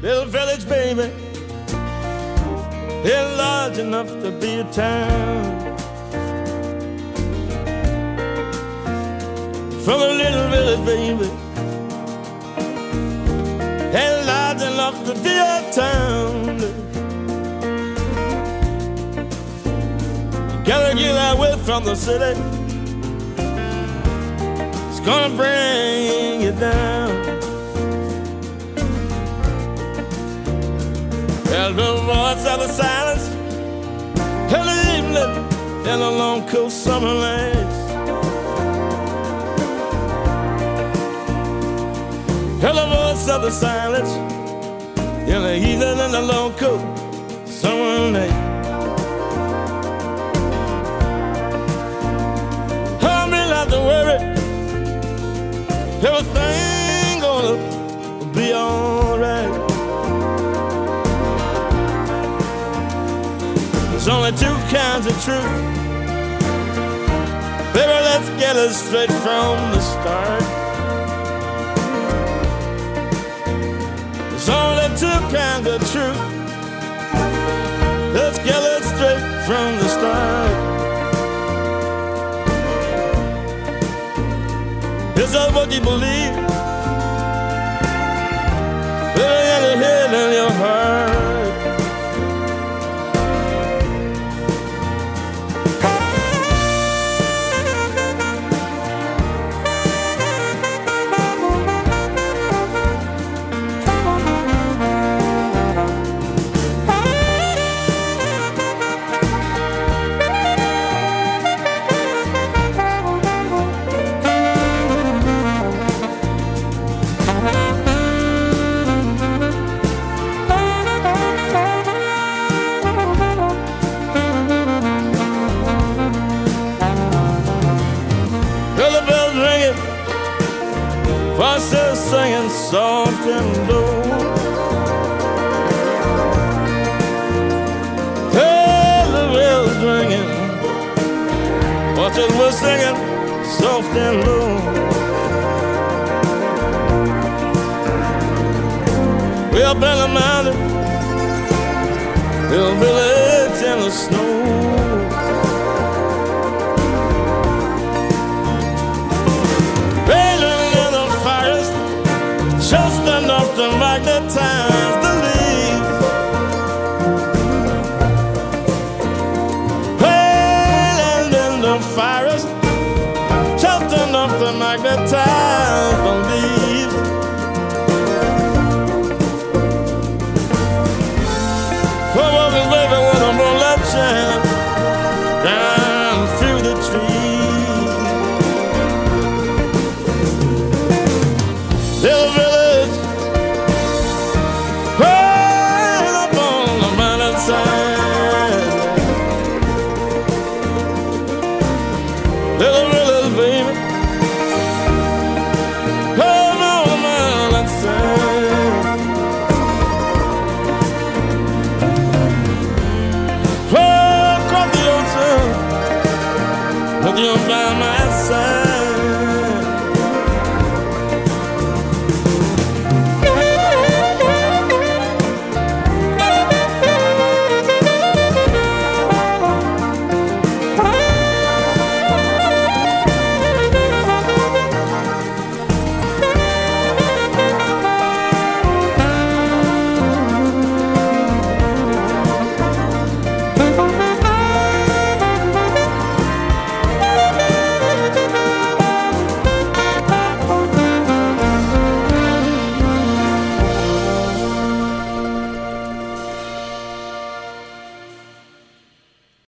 little village, baby, is large enough to be a town. From a little village, baby, is large enough to be a town. You gotta get away from the city, it's gonna bring you down. There's the voice of the silence in the evening, in the long cool summer nights. Hear the voice of the silence in the evening, in the long cool summer night. I'm not to worry, everything gonna be alright. There's only two kinds of truth, baby, let's get it straight from the start. There's only two kinds of truth, let's get it straight from the start. Is that what you believe? Baby, in your head and your heart. Voices singing soft and low. Hey, the bells ringing. Voices were singing soft and low. Way up in the mountain, little village in the snow. Just enough to magnetize the leaves. Wailing in the forest, just enough to magnetize